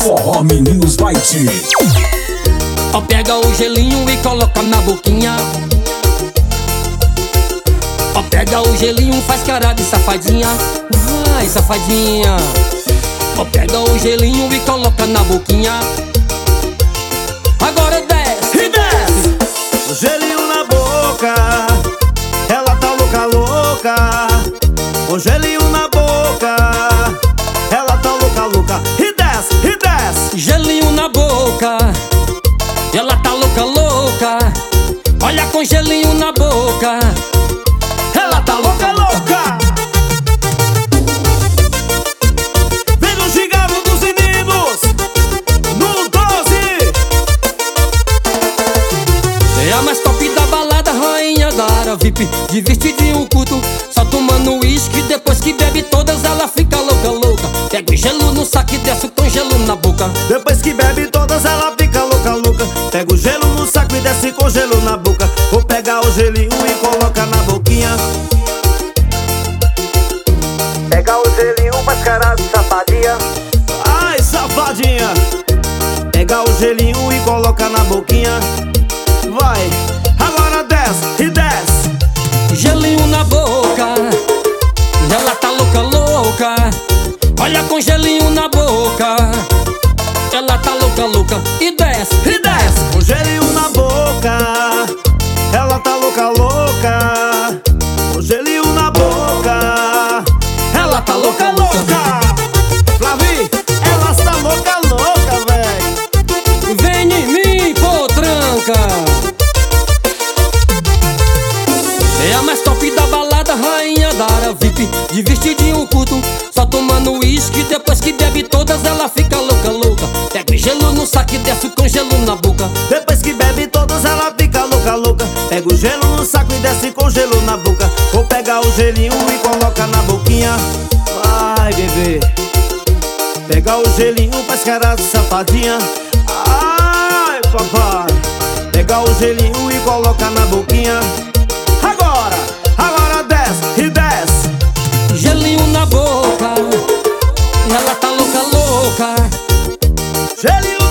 Forró Meninos Bite. Ó, pega o gelinho e coloca na boquinha. Ó, pega o gelinho, faz cara de safadinha. Vai, safadinha. Ó, pega o gelinho e coloca na boquinha. Agora desce e desce. O gelinho na boca, ela tá louca, louca. O gelinho na boca, ela tá louca, louca. E desce, e desce. Gelinho na boca, ela tá louca, louca. Olha com gelinho na boca, ela tá louca, louca. Vem no gigaro dos meninos, no 12. É a mais top da balada, rainha da área VIP, de vestidinho curto, só tomando uísque. Depois que bebe todas, ela fica louca, louca. Pega o gelo no saco e desce com gelo na boca. Depois que bebe todas, ela fica louca, louca. Pega o gelo no saco e desce com gelo na boca. Vou pegar o gelinho e coloca na boquinha. Pega o gelinho, mascarado, safadinha. Ai, safadinha. Pega o gelinho e coloca na boquinha. Vai, agora desce e desce. Gelinho na boca, ela tá louca, louca. Olha com gelinho na boca, ela tá louca, louca. E desce, e desce. Com gelinho na boca, ela tá louca, louca. Com gelinho na boca, ela tá louca, louca. Flavi, ela está louca, louca, véi. Vem em mim, potranca. É a mais top da balada, rainha da área VIP, de vestidinho curto, só tomando uísque. Depois que bebe todas, ela fica louca, louca. Pega o gelo no saco e desce com gelo na boca. Depois que bebe todas, ela fica louca, louca. Pega o gelo no saco e desce com gelo na boca. Vou pegar o gelinho e coloca na boquinha. Vai, bebê. Pegar o gelinho, faz cara de safadinha. Ai, papai. Pegar o gelinho e coloca na boquinha. Agora, agora desce e desce. Gelinho na boca, ela tá louca, louca. Gelinho